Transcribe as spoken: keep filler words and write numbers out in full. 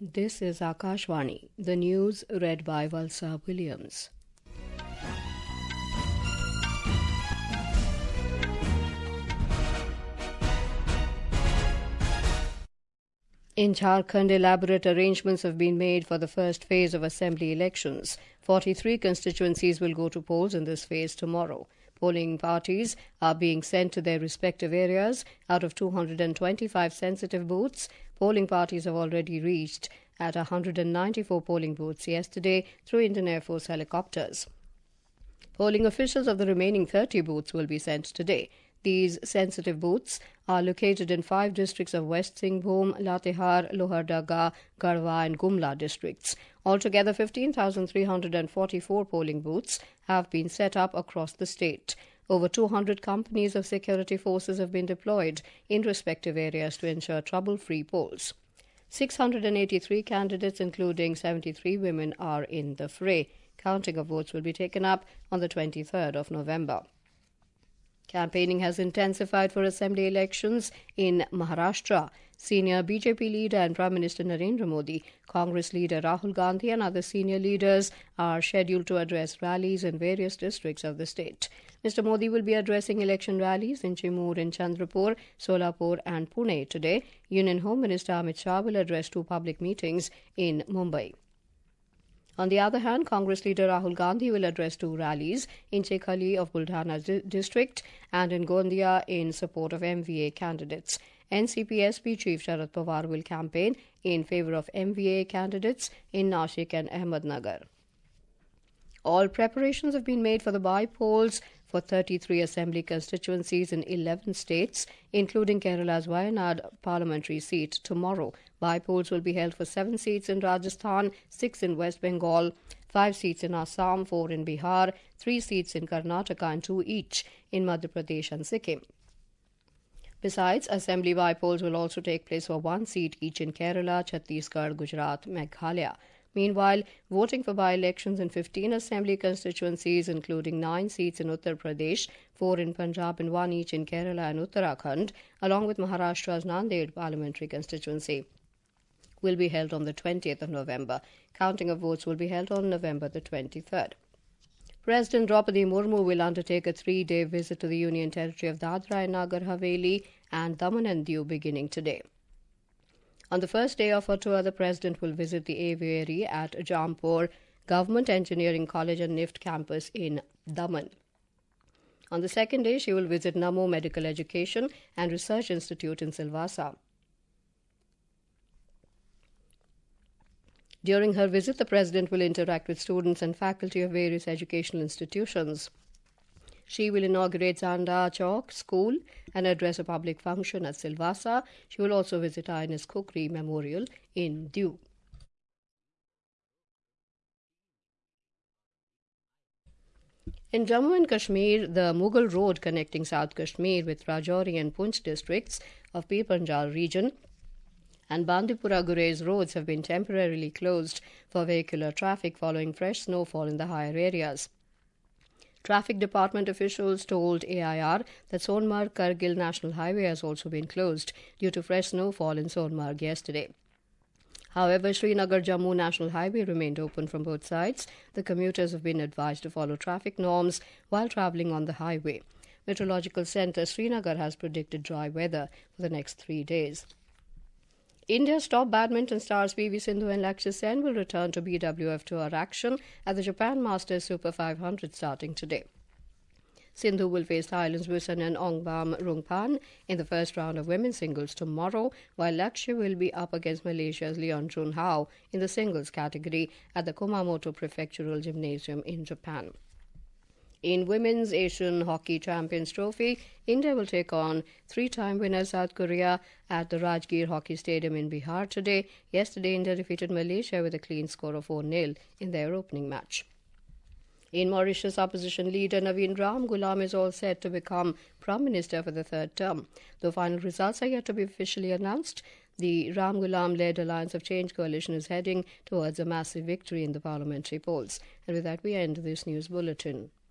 This is Akashvani, the news read by Valsa Williams. In Jharkhand, elaborate arrangements have been made for the first phase of assembly elections. forty-three constituencies will go to polls in this phase tomorrow. Polling parties are being sent to their respective areas. Out of two hundred twenty-five sensitive booths, polling parties have already reached at one hundred ninety-four polling booths yesterday through Indian Air Force helicopters. Polling officials of the remaining thirty booths will be sent today. These sensitive booths are located in five districts of West Singhbhum, Latehar, Lohardaga, Garhwa and Gumla districts. Altogether, fifteen thousand three hundred forty-four polling booths have been set up across the state. Over two hundred companies of security forces have been deployed in respective areas to ensure trouble-free polls. six hundred eighty-three candidates, including seventy-three women, are in the fray. Counting of votes will be taken up on the twenty-third of November. Campaigning has intensified for assembly elections in Maharashtra. Senior B J P leader and Prime Minister Narendra Modi, Congress leader Rahul Gandhi and other senior leaders are scheduled to address rallies in various districts of the state. Mister Modi will be addressing election rallies in Chimur, in Chandrapur, Solapur and Pune today. Union Home Minister Amit Shah will address two public meetings in Mumbai. On the other hand, Congress leader Rahul Gandhi will address two rallies in Chekhali of Buldhana di- district and in Gondia in support of M V A candidates. N C P S P Chief Sharad Pawar will campaign in favour of M V A candidates in Nashik and Ahmednagar. All preparations have been made for the by-polls for thirty-three assembly constituencies in eleven states, including Kerala's Wayanad parliamentary seat, tomorrow. By-polls will be held for seven seats in Rajasthan, six in West Bengal, five seats in Assam, four in Bihar, three seats in Karnataka and two each in Madhya Pradesh and Sikkim. Besides, assembly by-polls will also take place for one seat each in Kerala, Chhattisgarh, Gujarat, Meghalaya. Meanwhile, voting for by-elections in fifteen assembly constituencies, including nine seats in Uttar Pradesh, four in Punjab and one each in Kerala and Uttarakhand, along with Maharashtra's Nanded parliamentary constituency, will be held on the twentieth of November. Counting of votes will be held on November the twenty-third. President Draupadi Murmu will undertake a three-day visit to the Union Territory of Dadra and Nagar Haveli and Daman and Diu beginning today. On the first day of her tour, the President will visit the aviary at Jampur Government Engineering College and N I F T campus in Daman. On the second day, she will visit Namo Medical Education and Research Institute in Silvassa. During her visit, the President will interact with students and faculty of various educational institutions. She will inaugurate Zanda Chowk School and address a public function at Silvassa. She will also visit I N S Kukri Memorial in Diu. In Jammu and Kashmir, the Mughal Road connecting South Kashmir with Rajouri and Poonch districts of Pir Panjal region and Bandipora Gurez roads have been temporarily closed for vehicular traffic following fresh snowfall in the higher areas. Traffic Department officials told A I R that Sonmarg-Kargil National Highway has also been closed due to fresh snowfall in Sonmarg yesterday. However, Srinagar-Jammu National Highway remained open from both sides. The commuters have been advised to follow traffic norms while travelling on the highway. Meteorological Centre Srinagar has predicted dry weather for the next three days. India's top badminton stars P V Sindhu and Lakshya Sen will return to B W F Tour action at the Japan Masters Super five hundred starting today. Sindhu will face Thailand's Busanan Ongbam Rungpan in the first round of women's singles tomorrow, while Lakshya will be up against Malaysia's Leon Chun Hao in the singles category at the Kumamoto Prefectural Gymnasium in Japan. In Women's Asian Hockey Champions Trophy, India will take on three-time winner South Korea at the Rajgir Hockey Stadium in Bihar today. Yesterday, India defeated Malaysia with a clean score of four nil in their opening match. In Mauritius, opposition leader Naveen Ramgoolam is all set to become Prime Minister for the third term. Though final results are yet to be officially announced, the Ramgoolam-led Alliance of Change coalition is heading towards a massive victory in the parliamentary polls. And with that, we end this news bulletin.